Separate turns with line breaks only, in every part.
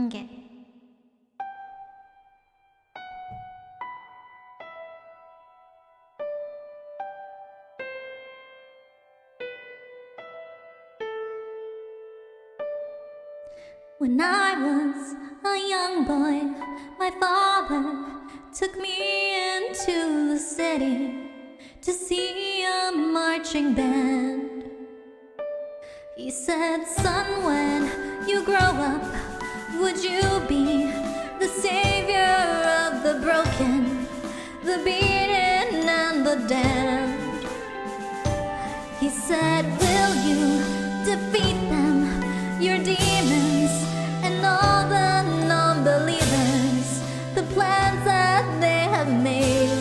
Okay. When I was a young boy, my father took me into the city to see a marching band. He said, son, when you grow up, would you be the savior of the broken, the beaten and the damned? He said, will you defeat them, your demons and all the non-believers, the plans that they have made?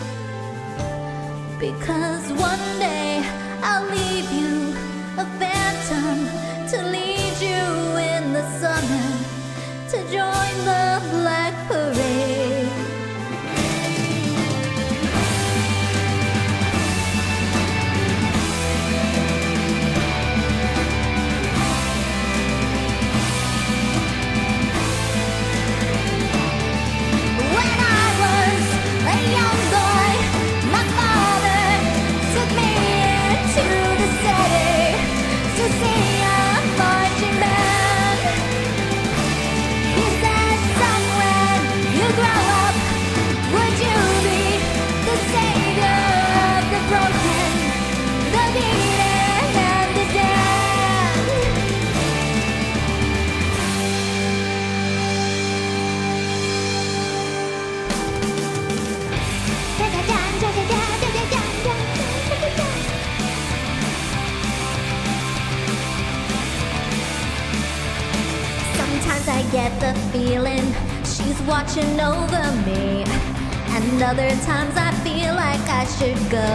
Because one day I'll leave you a phantom to lead you in the summer to join the Black Parade. When I was a young boy, my father took me into the city to see a marching band. He said, son, when you grow up, would you be the savior of the broken, the beaten and the damned? Sometimes I get the feeling she's watching over me, and other times I feel like I should go.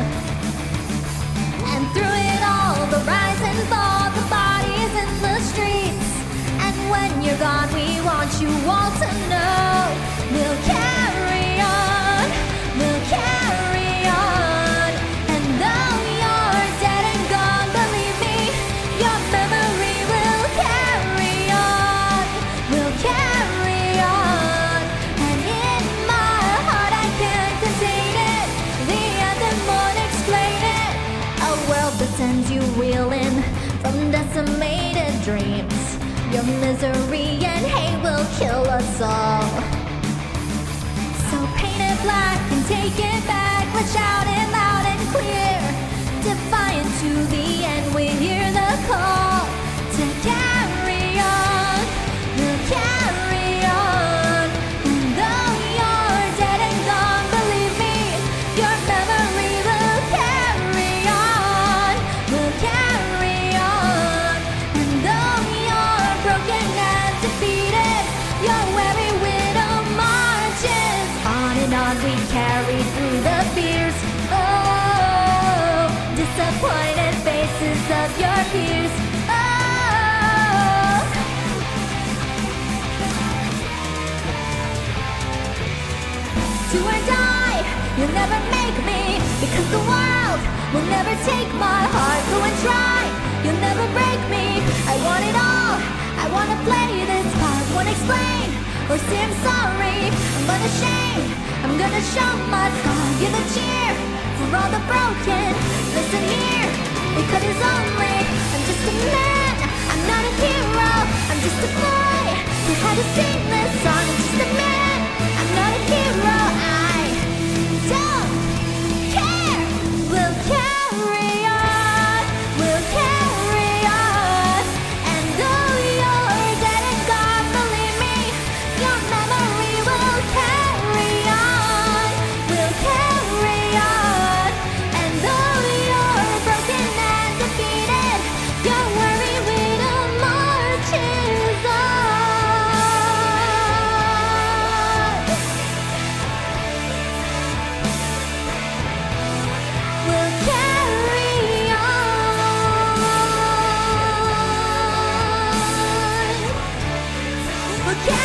And through it all, the rise and fall, the bodies in the streets. And when you're gone, we want you all to know we'll carry on, we'll carry on. And though you're dead and gone, believe me, your memory will carry on, will carry on. And in my heart I can't contain it, the anthem won't explain it. A world that sends you reeling from decimated dreams. Your misery and hate will kill us all. So paint it black and take it back. Let's shout it loud and clear. Defiant to the end, we hear the call to carry on, we'll carry on. And though you're dead and gone, believe me, your memory will carry on, will carry on. And though you're broken and defeated, your weary widow marches on and on. We carry through the fears, oh, disappointed faces of your peers, oh. Do or die, you'll never make me, because the world will never take my heart. Go and try, you'll never break me. I want it all, I wanna play this part. Won't explain or say I'm sorry, I'm unashamed, I'm gonna show my scar. Give a cheer for all the broken. Listen here, because it's only, I'm just a man, I'm not a hero, I'm just a boy who had to sing this song. I'm just a man, I'm not a hero, I don't care. We'll carry on, we'll carry on. And though you're dead and gone, believe me, your memory will carry on, will carry on. And though you're broken and defeated, your worry widow marches on. We'll carry on, we'll carry